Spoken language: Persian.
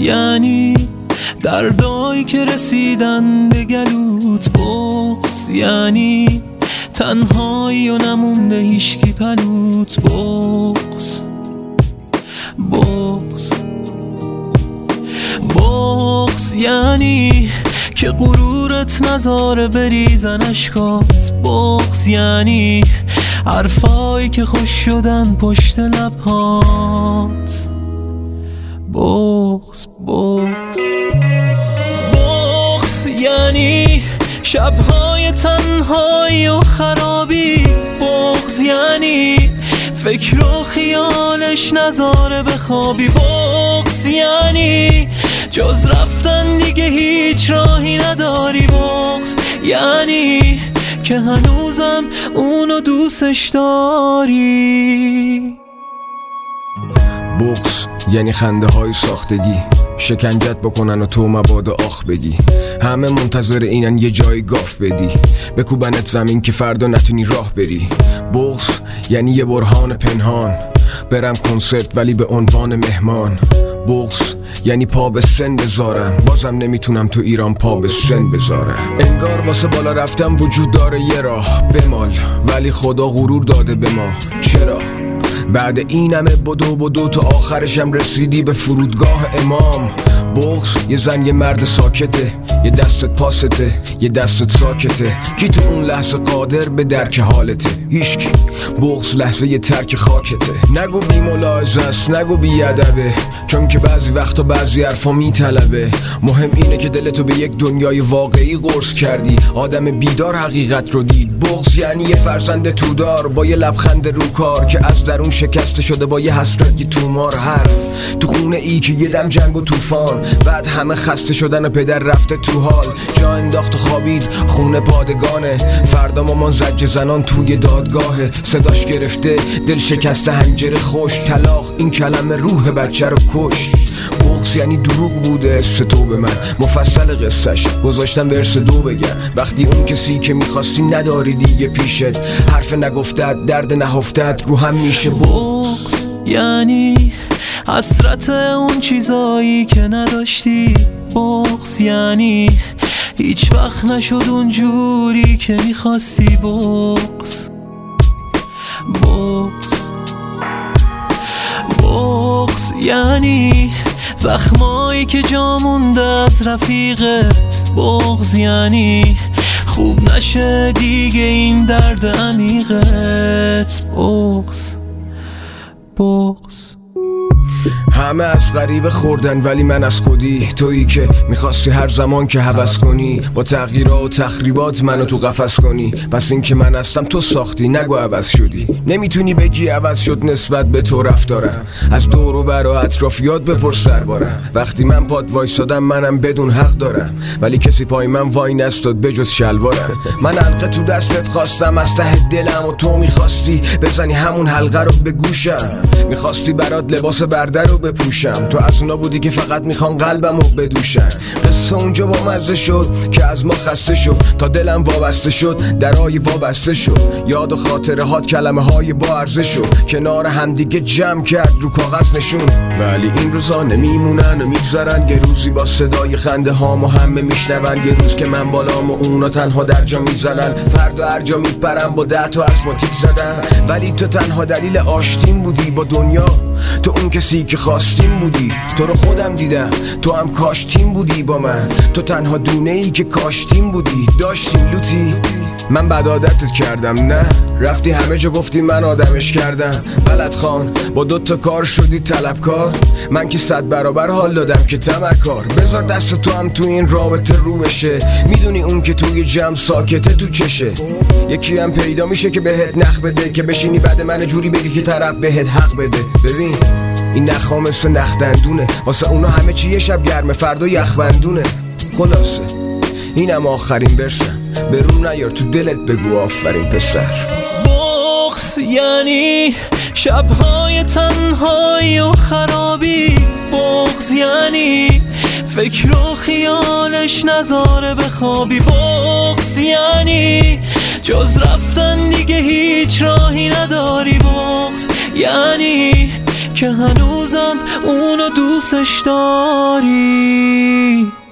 یعنی دردایی که رسیدن به گلوت. بغض یعنی تنهایی و نمونده هیشکی پلوت. بغض بغض بغض یعنی که غرورت نذاره بریزن اشکات. بغض یعنی حرفایی که خوش شدن پشت لبهات. بغض بغض بغض یعنی شبهای تنهایی و خرابی. بغض یعنی فکر و خیالش نذاره بخوابی. بغض یعنی جز رفتن دیگه هیچ راهی نداری. بغض یعنی که هنوزم اونو دوستش داری. بغض یعنی خنده های ساختگی، شکنجت بکنن و تو مبادا آخ بگی. همه منتظر اینن یه جای گاف بدی، بکوبنت زمین که فردا نتونی راه بری. بغض یعنی یه برهان پنهان، برم کنسرت ولی به عنوان مهمان. بغض یعنی پا به سن بذارم، بازم نمیتونم تو ایران پا به سن بذارم. انگار واسه بالا رفتم وجود داره یه راه بمال، ولی خدا غرور داده به ما. چرا؟ بعد این همه بدو تو آخرشم رسیدی به فرودگاه امام. بغض یه زن یه مرد ساکته، یه دستت پاسته یه دستت ساکته. کی تو اون لحظه قادر به درک حالته؟ هیچکی. بغض لحظه یه ترک خاکته. نگو بی ملاحظه است، نگو بی ادبه، چون که بعضی وقتا بعضی حرفا میطلبه. مهم اینه که دلتو به یک دنیای واقعی قرص کردی، آدم بیدار حقیقت رو دید. بغض یعنی یه فرزند تودار با یه لبخند رو کار که از درون شکسته شده با یه حسرت تومار. حرف تو خونه ای که یه دم جنگ و طوفان، بعد همه خسته شدن و پدر رفته تو حال. جا انداخت و خوابید خونه پادگانه، فردا مامان زجر زنان توی دادگاهه. صداش گرفته دل شکسته حنجره خوش، طلاق این کلمه روح بچه رو کش. بغض یعنی دروغ بوده تو به من، مفصل قصهش گذاشتم ورس 2 بگم. وقتی اون کسی که میخواستی نداری دیگه پیشت، حرف نگفتت درد نهفتت رو هم میشه. بغض یعنی حسرت اون چیزایی که نداشتی. بغض یعنی هیچ وقت نشد اون جوری که میخواستی. بغض بغض بغض یعنی زخمایی که جا مونده از رفیقت. بغض یعنی خوب نشه دیگه این درد عمیقت. بغض بغض همه از غریبه خوردن ولی من از خودی. تویی که میخواستی هر زمان که هوس کنی، با تغییرات و تخریبات منو تو قفس کنی. پس این که من هستم تو ساختی، نگو عوض شدی. نمیتونی بگی عوض شد نسبت به تو رفتارم، از دور و بر و اطرافیات بپرس دربارم. وقتی من پاد وایسادم منم بدون حق دارم، ولی کسی پای من وای نستاد بجز شلوارم. من حلقه تو دستت خواستم از ته دلم، و تو میخواستی بزنی همون حلقه رو به گوشم. میخواستی برات لباس برده رو بپوشم، تو از اونا بودی که فقط میخوان قلبم رو بدوشن. قصه اونجا با مزه شد که از ما خسته شد، تا دلم وابسته شد درای وابسته شد. یاد و خاطره هات کلمه های با ارزش شد، کنار همدیگه جمع کرد رو کاغذ نشون. ولی این روزا نمیمونن و میگذرن، یه روزی با صدای خنده هامو همه میشنون. یه روز که من بالام و اونا تنها در جا میزنن، فردا هر جا میپرم با 10 تا اسماتیک زدن. ولی تو تنها دلیل آشتیم بودی با دنیا، تو اون کسی که خواستیم بودی. تو رو خودم دیدم تو هم کاشتیم بودی با من، تو تنها دونه ای که کاشتیم بودی. داشتیم لوتی من بد عادتت کردم، نه رفتی همه جا گفتی من آدمش کردم. بلد خان با 2 تا کار شدی طلبکار، من که 100 برابر حال دادم که طمعکار. بذار دست تو هم تو این رابطه رو بشه، میدونی اون که توی جمع ساکته تو چشه. یکی هم پیدا میشه که بهت نخ بده، که بشینی بعد من جوری بگی که طرف بهت حق بده. ببین این نخا مثل نخدندونه، واسه اونا همه چی یه شب گرمه فردا یخبندونه. خلاصه اینم آخرین برسم، برون نیار تو دلت بگو آفرین پسر. بغض یعنی شبهای تنهایی و خرابی. بغض یعنی فکر و خیالش نذاره بخوابی. بغض یعنی جز رفتن دیگه هیچ راهی نداری. بغض یعنی که که هنوزم اونو دوستش داری.